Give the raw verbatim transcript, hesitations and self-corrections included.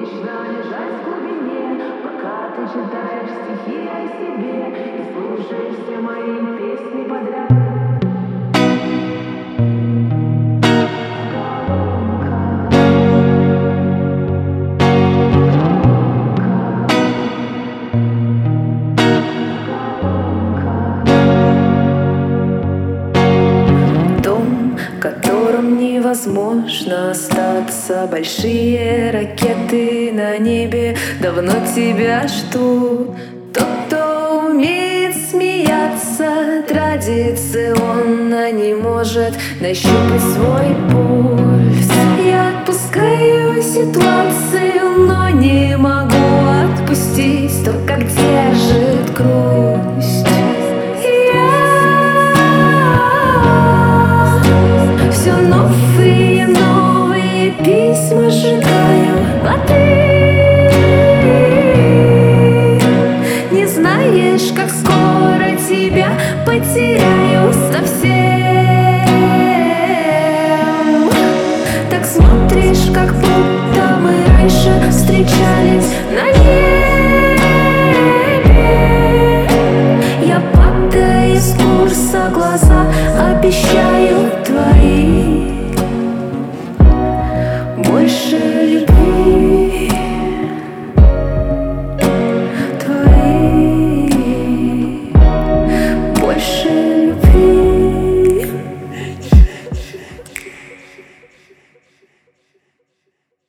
вечно лежать в глубине, пока ты читаешь стихи о себе и слушаешь все мои песни подряд. В котором невозможно остаться. Большие ракеты на небе давно тебя ждут. Тот, кто умеет смеяться, традиционно не может нащупать свой пульс. Я отпускаю ситуацию, но не могу отпустить то, как держит грусть. Все новые, новые письма сжигаю, а ты не знаешь, как скоро тебя потеряю совсем. Так смотришь, как будто мы раньше встречались на небе. Я падаю с курса, глаза